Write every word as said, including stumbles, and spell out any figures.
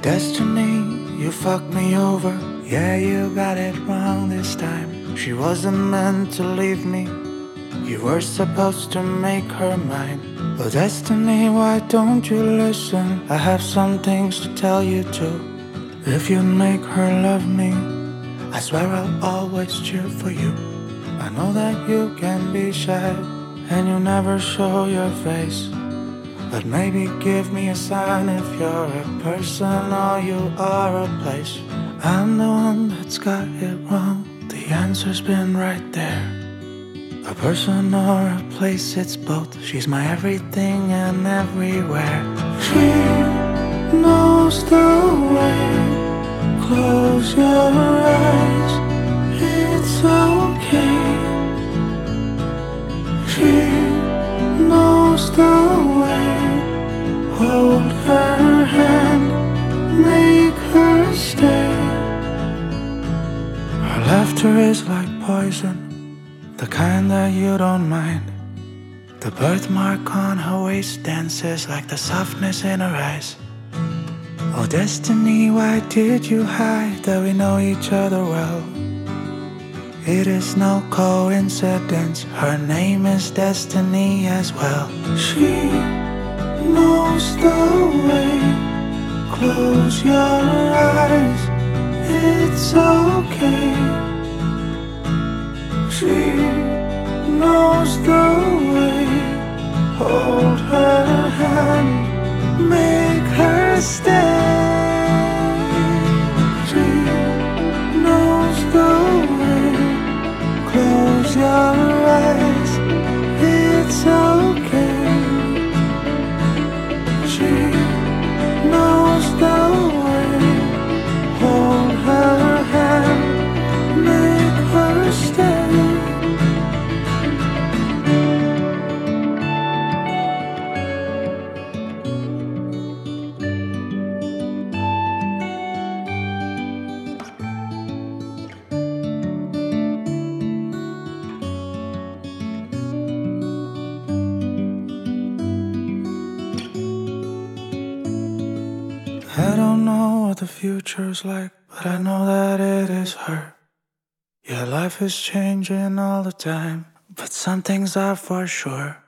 Destiny, you fucked me over. Yeah, you got it wrong this time. She wasn't meant to leave me. You were supposed to make her mine. Oh destiny, why don't you listen? I have some things to tell you too. If you'd make her love me, I swear I'll always cheer for you. I know that you can be shy and you never show your face, but maybe give me a sign if you're a person or you are a place. I'm the one that's got it wrong. The answer's been right there. A person or a place, it's both. She's my everything and everywhere. She knows the way. Close your eyes, it's okay. She knows the way. Hold her hand, make her stay. Her laughter is like poison, the kind that you don't mind. The birthmark on her waist dances like the softness in her eyes. Oh destiny, why did you hide that we know each other well? It is no coincidence, her name is Destiny as well. She knows the way. Close your eyes, it's okay. She knows the way. Hold her hand, make her stay. She knows the way. Close your eyes, it's okay. She knows the way. Hold her hand, make her stay. I don't know what the future's like, but I know that it is her. Yeah, life is changing all the time, but some things are for sure.